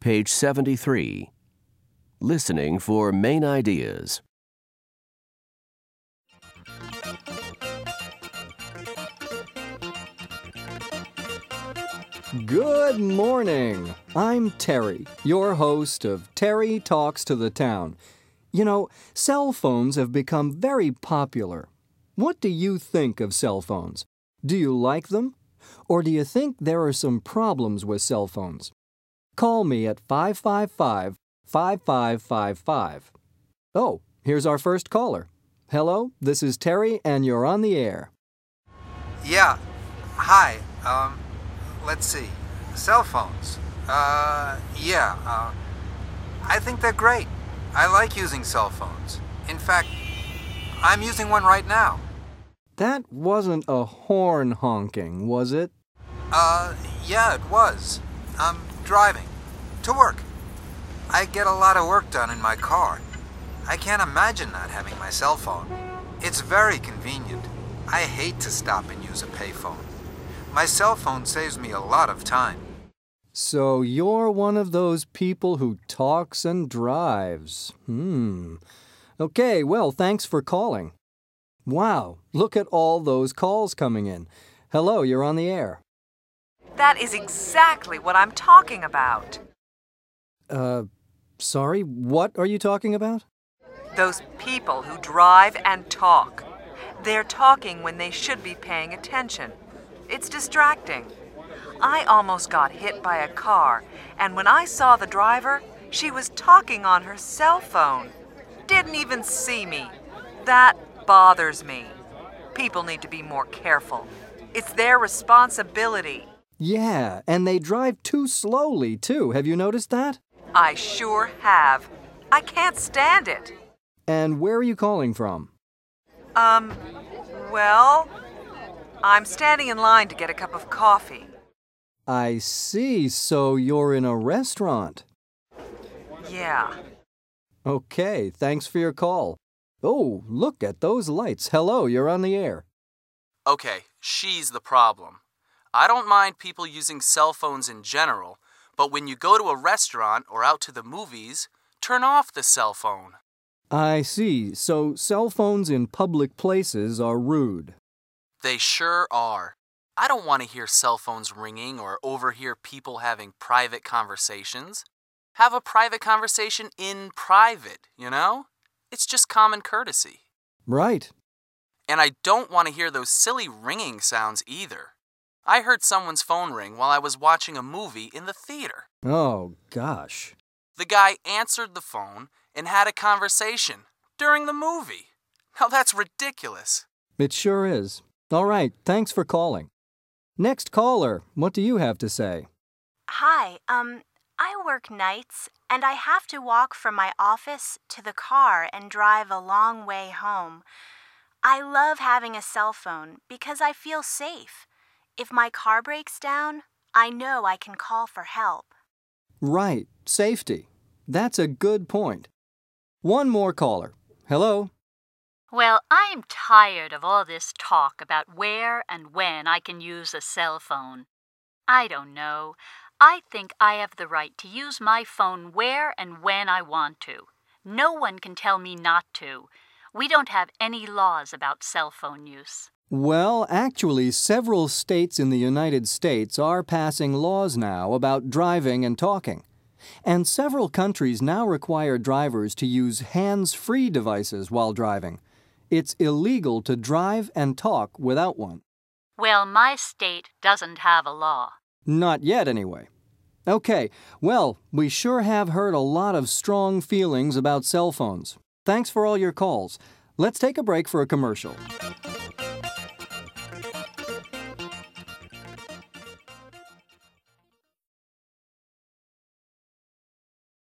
Page 73. Listening for main ideas. Good morning. I'm Terry, your host of Terry Talks to the Town. You know, cell phones have become very popular. What do you think of cell phones? Do you like them? Or do you think there are some problems with cell phones? Call me at 555-5555. Oh, here's our first caller. Hello, this is Terry and you're on the air. Yeah. Hi. Let's see. Cell phones. I think they're great. I like using cell phones. In fact, I'm using one right now. That wasn't a horn honking, was it? Yeah, it was. I'm driving. To work. I get a lot of work done in my car. I can't imagine not having my cell phone. It's very convenient. I hate to stop and use a payphone. My cell phone saves me a lot of time. So you're one of those people who talks and drives. Okay, well, thanks for calling. Wow, look at all those calls coming in. Hello, you're on the air. That is exactly what I'm talking about. Sorry, what are you talking about? Those people who drive and talk. They're talking when they should be paying attention. It's distracting. I almost got hit by a car, and when I saw the driver, she was talking on her cell phone. Didn't even see me. That bothers me. People need to be more careful. It's their responsibility. Yeah, and they drive too slowly, too. Have you noticed that? I sure have. I can't stand it. And where are you calling from? Well, I'm standing in line to get a cup of coffee. I see, so you're in a restaurant. Yeah. Okay, thanks for your call. Oh, look at those lights. Hello, you're on the air. Okay, she's the problem. I don't mind people using cell phones in general, but when you go to a restaurant or out to the movies, turn off the cell phone. I see, so cell phones in public places are rude. They sure are. I don't want to hear cell phones ringing or overhear people having private conversations. Have a private conversation in private, you know? It's just common courtesy. Right. And I don't want to hear those silly ringing sounds either. I heard someone's phone ring while I was watching a movie in the theater. Oh, gosh. The guy answered the phone and had a conversation during the movie. Now that's ridiculous. It sure is. All right, thanks for calling. Next caller, what do you have to say? Hi, I work nights, and I have to walk from my office to the car and drive a long way home. I love having a cell phone because I feel safe. If my car breaks down, I know I can call for help. Right, safety. That's a good point. One more caller. Hello? Well, I'm tired of all this talk about where and when I can use a cell phone. I don't know. I think I have the right to use my phone where and when I want to. No one can tell me not to. We don't have any laws about cell phone use. Well, actually, several states in the United States are passing laws now about driving and talking. And several countries now require drivers to use hands-free devices while driving. It's illegal to drive and talk without one. Well, my state doesn't have a law. Not yet, anyway. Okay, well, we sure have heard a lot of strong feelings about cell phones. Thanks for all your calls. Let's take a break for a commercial.